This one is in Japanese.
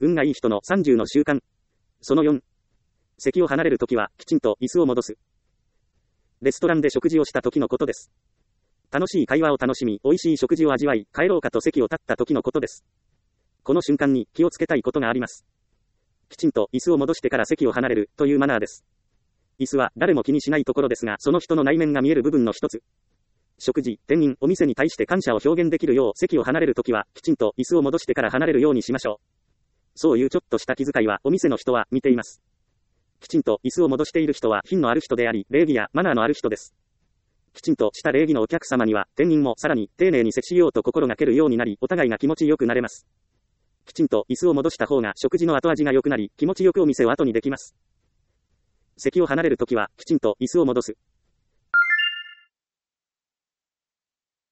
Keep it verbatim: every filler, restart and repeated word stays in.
運がいい人のさんじゅうの習慣。そのよん。席を離れるときは、きちんと椅子を戻す。レストランで食事をした時のことです。楽しい会話を楽しみ、美味しい食事を味わい、帰ろうかと席を立った時のことです。この瞬間に気をつけたいことがあります。きちんと椅子を戻してから席を離れるというマナーです。椅子は誰も気にしないところですが、その人の内面が見える部分の一つ。食事、店員、お店に対して感謝を表現できるよう、席を離れるときは、きちんと椅子を戻してから離れるようにしましょう。そういうちょっとした気遣いは、お店の人は見ています。きちんと椅子を戻している人は品のある人であり、礼儀やマナーのある人です。きちんとした礼儀のお客様には、店員もさらに丁寧に接しようと心がけるようになり、お互いが気持ちよくなれます。きちんと椅子を戻した方が食事の後味が良くなり、気持ちよくお店を後にできます。席を離れるときは、きちんと椅子を戻す。